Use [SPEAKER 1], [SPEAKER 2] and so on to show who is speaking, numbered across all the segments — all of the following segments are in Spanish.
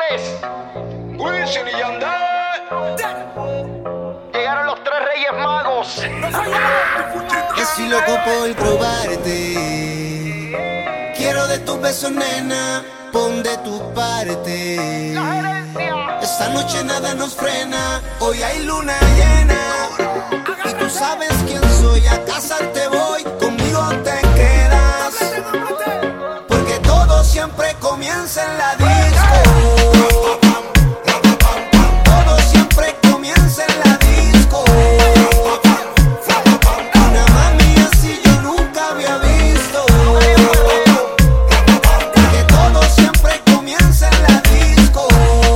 [SPEAKER 1] Anuales, Wisin y Yandel. Llegaron los tres Reyes Magos.
[SPEAKER 2] Estoy loco por probarte. Quiero de tus besos, nena, pon de tu parte. Esta noche nada nos frena. Hoy hay luna llena y tú sabes quién soy. A casarte voy, conmigo te quedas, porque todo siempre comienza en la disco. Todo siempre comienza en la disco. Una mami así yo nunca había visto, porque todo siempre comienza en la disco.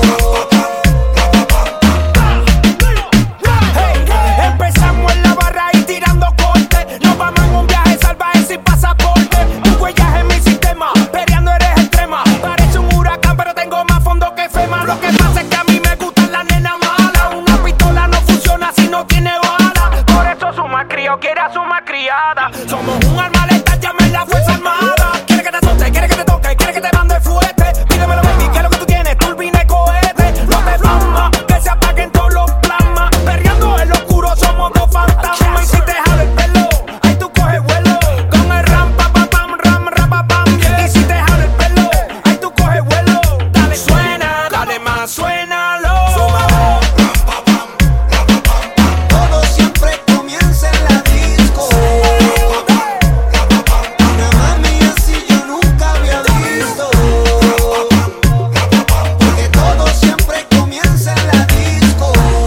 [SPEAKER 3] Empezamos en la barra y tirando corte. Nos vamos en un viaje salvaje sin pasaporte. Tu huella es en mi sistema, peleando eres extrema. Parece un huracán pero tengo más fondo que FEMA. Lo que pasa es que a mí me gustan las nenas malas. Una pistola no funciona si no tiene bala. Por eso su malcriado quiere a su malcriada. Somos un arma letal, llamen la fuerza armada. Quiere que te azote, quiere que te toque, quiere que te mande fuerte. Pídemelo baby, que es lo que tú tienes, turbina y cohete. No te plasma, que se apaguen todos los plasmas. Perreando en lo oscuro somos dos fantasmas. Y si te jalo el pelo, ahí tú coges vuelo. Con el ram pa pa pam, ram rapa pam, yeah. Y si te jalo el pelo, ahí tú coges vuelo. Dale suena, dale más, suénalo.
[SPEAKER 2] Todo siempre comienza en la disco. Una mami así yo nunca había visto, porque todo siempre comienza en la disco.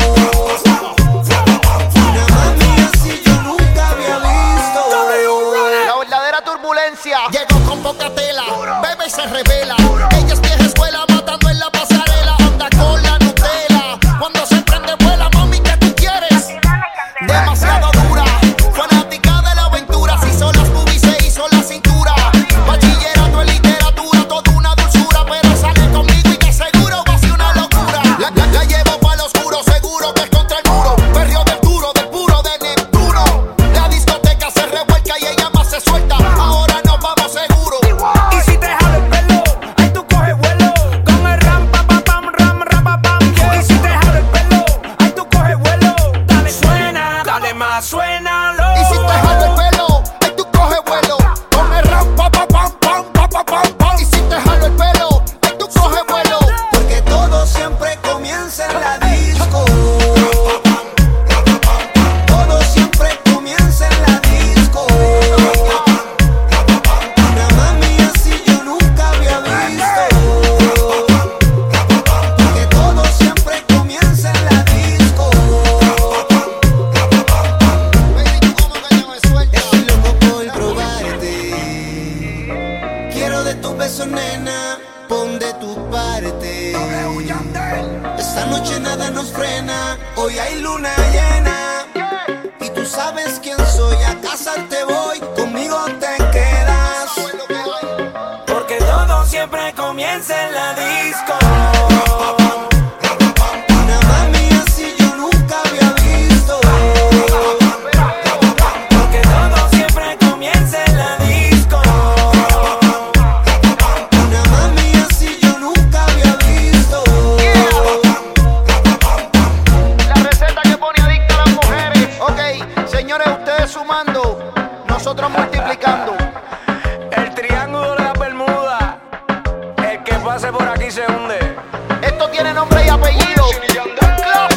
[SPEAKER 2] Una mami así yo nunca había visto.
[SPEAKER 1] La verdadera turbulencia.
[SPEAKER 2] Llegó con poca tela, bebe y se revela. Ella es vieja escuela, matando en la pasarela. Anda con la Nutella, cuando se prende vuela. Mami, ¿qué tú quieres? Demasiado dura, fanática de la aventura. Se hizo las boobies, se hizo la cintura. Bachillerato en literatura, toda una dulzura. Pero sale conmigo y de seguro va a ser una locura. La llevo para lo oscuro, seguro que es contra el muro. Perreo del duro, del puro de Neptuno. La discoteca se revuelca y ella más se suelta. Ahora nos vamos seguro.
[SPEAKER 3] Y si te jalo el pelo, ahí tú coges vuelo. Con el ram pa pa pam, ram rapa pam, yeah. Y si te jalo el pelo, ahí tú coges vuelo. Dale suena, dale más, suénalo.
[SPEAKER 2] Y si te jalo el pelo, ahí tú coges vuelo. Con el ram pa pa pam pam pa pa pam pam. Y si te jalo el pelo, ahí tú coges vuelo, porque todo siempre comienza en la disco. Todo siempre comienza en la disco. Una mami así yo nunca había visto, porque todo siempre comienza en la disco. Baby, tú como que no me sueltas. Estoy loco por probarte. Quiero de tus besos, nena, pon de tu parte. Esta noche nada nos frena. Hoy hay luna llena y tú sabes quién soy. A casarte voy, conmigo te quedas,
[SPEAKER 3] Porque todo siempre comienza en la disco.
[SPEAKER 2] una mami así yo nunca había visto,
[SPEAKER 3] Porque todo siempre comienza en la disco.
[SPEAKER 2] una mami así yo nunca había visto.
[SPEAKER 1] La receta que pone adicta a las mujeres. Ok, señores, ustedes sumando, nosotros multiplicando.
[SPEAKER 3] El triángulo de la Bermuda. El que pase por aquí se hunde.
[SPEAKER 1] Esto tiene nombre y apellido. Wisin y Yandel.